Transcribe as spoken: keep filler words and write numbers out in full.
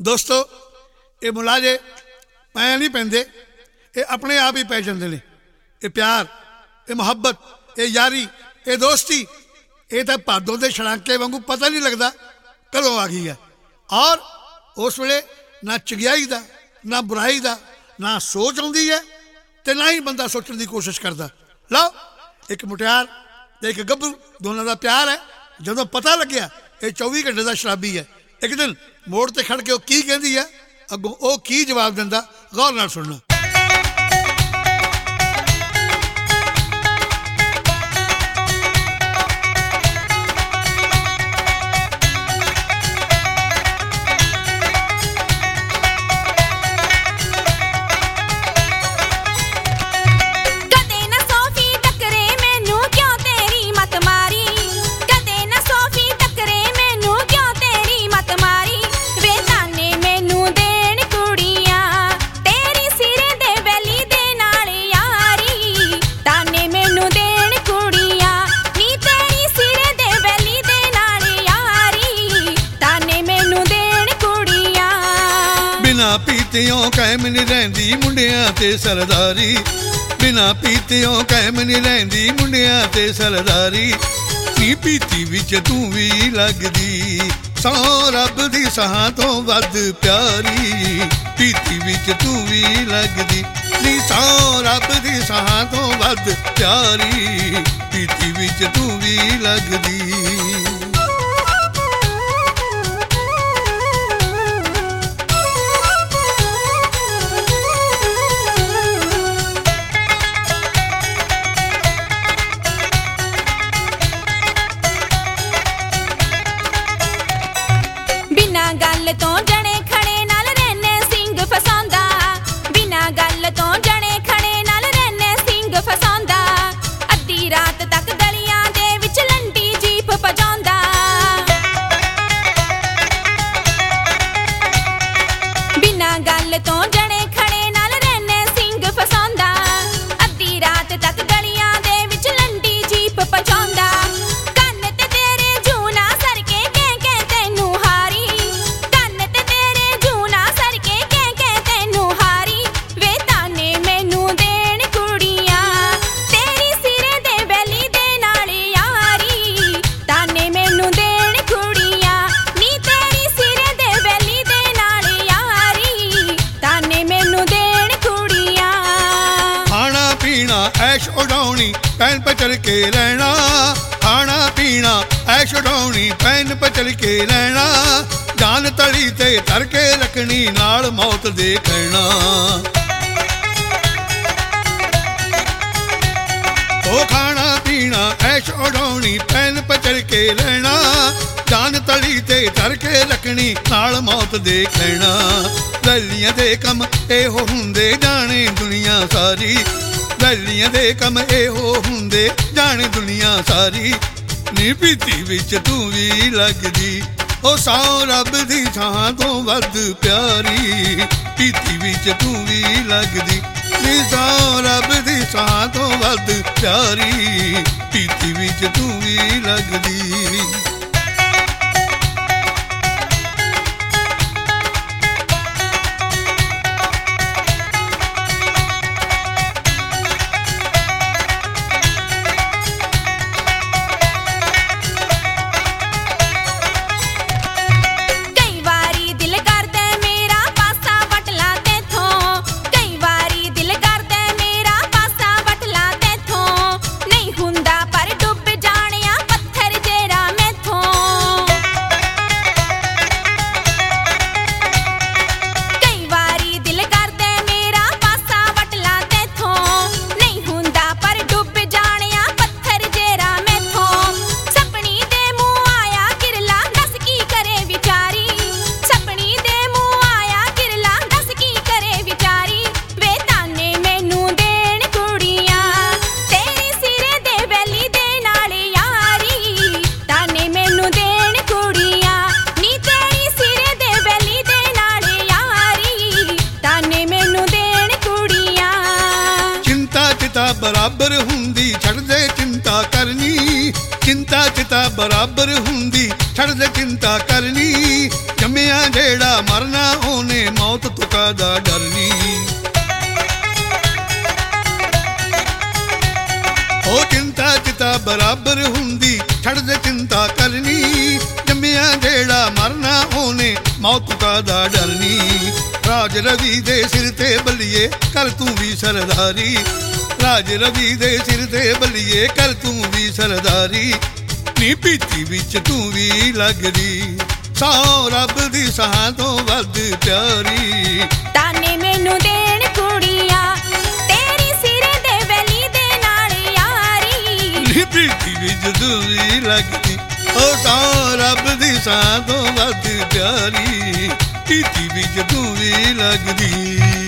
दोस्तों ये मुलाजे पै नहीं पैंदे, ये अपने आप ही पै जाते हैं। ये प्यार, ये मुहब्बत, ये यारी, ये दोस्ती, ये तो भादों के छड़ाके वांगू पता नहीं लगता कदों आ गई है। और उस वेले ना चंगियाई का ना बुराई का ना सोच आती है तो ना ही बंदा सोचने की कोशिश करता। लो एक मुटियार ते एक गब्बरू दोनों का प्यार है। जदों पता लग्या ये चौबी घंटे का शराबी है, एक दिन मोड़ ते खड़ के वो की कहती है, अगों वो की जवाब दिंदा, गौर नाल सुनना। पीतियों कायम नहीं रहिंदी मुंडियां ते सरदारी, बिना पीतियों कायम नहीं रहिंदी मुंडियां ते सरदारी। नी पीती विच तू भी लगदी सौ रब दी सहां तो वध प्यारी, पीती विच तू भी लगदी नी सौ रब दी सहां तो वध प्यारी, पीती विच तू भी लगदी। गल तो जने खड़े नाल रहने सिंह फसांदा, बिना गल तो जने खड़े नाल रहने सिंह फसांदा। अद्धी रात तक गलियां दे विच लंडी जीप भजांदा, बिना गल तो जने खड़े नाल रहने सिंह फसांदा। अद्धी रात तक गलियां दे विच लंडी जीप भजांदा। ऐश उड़ाउणी पैन पर चढ़ के रहना, खाना पीना ऐश उड़ाउणी पैन पर चढ़ के रहना। जान तली ते धर के रखनी नाल मौत दे कहना। ओ खाना पीना ऐश उड़ाउणी पैन पर चढ़ के रहना, जान तली ते धर के रखनी नाल मौत दे कहना। वैलियां दे कम एहो हुंदे जाने दुनिया सारी, वैलियां दे कम एहो हुंदे जाने दुनिया सारी। नी पीती विच तू भी लगदी ओ सौ रब दी छां तो वध प्यारी, पीती विच तू भी लगदी नी सौ रब दी छां तो वध प्यारी, पीती विच तू भी लगदी। बराबर हुंदी छड़ दे चिंता करनी, चिंता चिता बराबर हुंदी छड़ दे चिंता करनी। जम्मिया जे ਜਿਹੜਾ ਮਰਨਾ ਉਹਨੇ ਮੌਤ ਤੋਂ ਕਾਹਦਾ ਡਰਨੀ। ਉਹ ਚਿੰਤਾ ਚਿਤਾ ਬਰਾਬਰ ਹੁੰਦੀ ਛੱਡ ਦੇ ਚਿੰਤਾ ਕਰਨੀ। ਜੰਮਿਆ ਜਿਹੜਾ ਮਰਨਾ ਉਹਨੇ ਮੌਤ ਤੋਂ ਕਾਹਦਾ ਡਰਨੀ। ਰਾਜ ਰਵੀ ਦੇ ਸਿਰ ਤੇ ਬੱਲੀਏ ਕਰ ਤੂੰ ਵੀ ਸਰਦਾਰੀ। ਰਾਜ ਰਵੀ ਦੇ ਸਿਰ ਤੇ ਬੱਲੀਏ ਕਰ ਤੂੰ ਵੀ ਸਰਦਾਰੀ। ਨੀ ਪੀਤੀ ਵਿੱਚ ਤੂੰ ਵੀ ਲੱਗਦੀ ਸੌ ਰੱਬ ਦੀ ਸਾਹ ਤੋਂ ਵੱਧ ਪਿਆਰੀ। ਤਾਨੇ ਮੈਨੂੰ ਦੇਣ ਕੁੜੀਆਂ ਤੇਰੀ ਸਿਰੇ ਦੇ ਵੈਲੀ ਦੇ ਨਾਲ ਯਾਰੀ। ਨੀ ਪੀਤੀ ਵਿੱਚ ਤੂੰ ਵੀ ਲੱਗਦੀ ਉਹ ਸੌ ਰੱਬ ਦੀ ਸਾਹ ਤੋਂ ਵੱਧ ਪਿਆਰੀ। ਪੀਤੀ ਵਿੱਚ ਤੂੰ ਵੀ ਲੱਗਦੀ।